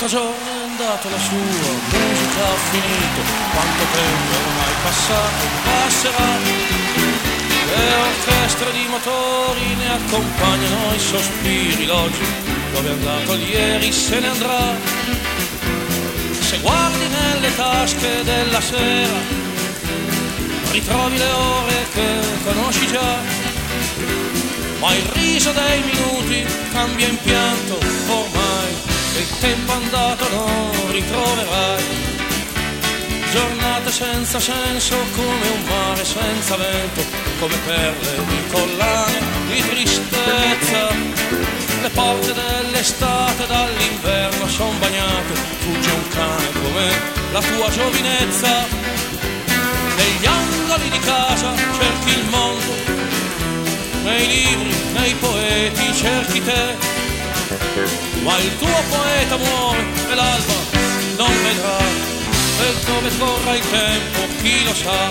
altro giorno è andato la sua musica, ha finito, quanto tempo ormai passato, passerà. Le orchestre di motori ne accompagnano i sospiri, l'oggi dove è andato ieri se ne andrà. Se guardi nelle tasche della sera, ritrovi le ore che conosci già, ma il riso dei minuti cambia in pianto, ormai il tempo andato non ritroverai. Giornate senza senso come un mare senza vento, come perle di collane di tristezza. Le porte dell'estate dall'inverno son bagnate, fugge un cane come la tua giovinezza. Negli angoli di casa cerchi il mondo, nei libri, nei poeti cerchi te, ma il tuo poeta muore e l'alba non vedrà. E dove corra il tempo chi lo sa.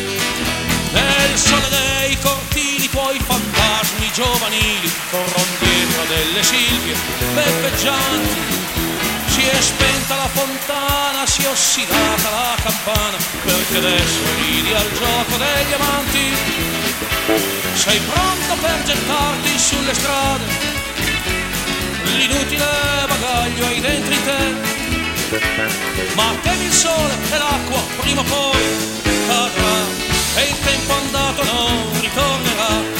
Nel sole dei cortili tuoi fantasmi giovanili corrono dietro delle silvie beffeggianti. Si è spenta la fontana, si è ossidata la campana, perché adesso ridi al gioco degli amanti. Sei pronto per gettarti sulle strade, l'inutile bagaglio hai dentro di te, ma temi il sole e l'acqua prima o poi cadrà, e il tempo andato non ritornerà.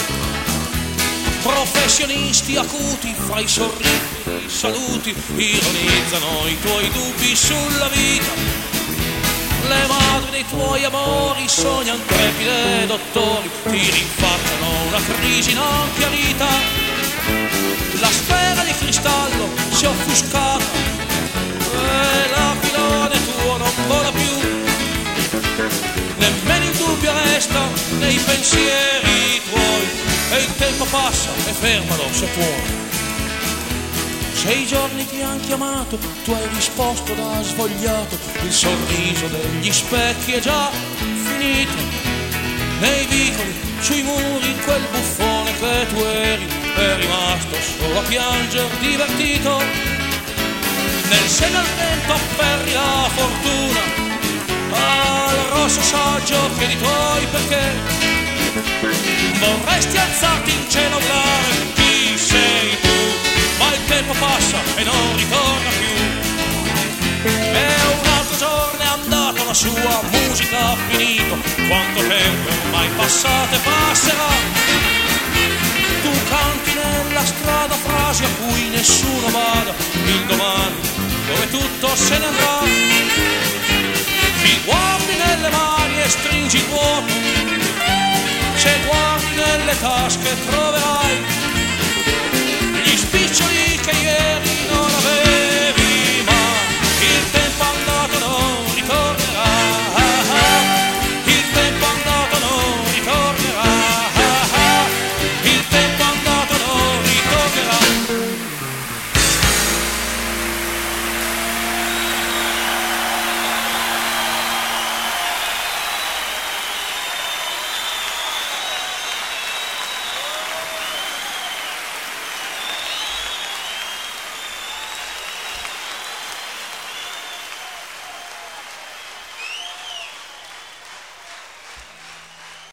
Professionisti acuti fra i sorrisi e i saluti ironizzano i tuoi dubbi sulla vita. Le madri dei tuoi amori sognano trepide dottori, ti rinfacciano una crisi non chiarita. La sfera di cristallo si è offuscata e l'aquilone tuo non vola più, nemmeno il dubbio resta nei pensieri tuoi, e il tempo passa e fermalo se puoi. Se i giorni ti han chiamato, tu hai risposto da svogliato, il sorriso degli specchi è già finito, nei vicoli, sui muri, quel buffone che tu eri è rimasto solo a pianger divertito. Nel seno al vento afferri la fortuna, al rosso saggio chiedi i tuoi perché. Vorresti alzarti in cielo a urlare chi sei tu, ma il tempo passa e non ritorna più. E un altro giorno è andato la sua musica, ha finito, quanto tempo ormai passato e passerà. Tu canti nella strada frasi a cui nessuno bada, il domani dove tutto se ne andrà. Ti guardi nelle mani e stringi il vuoto, se guardi nelle tasche troverai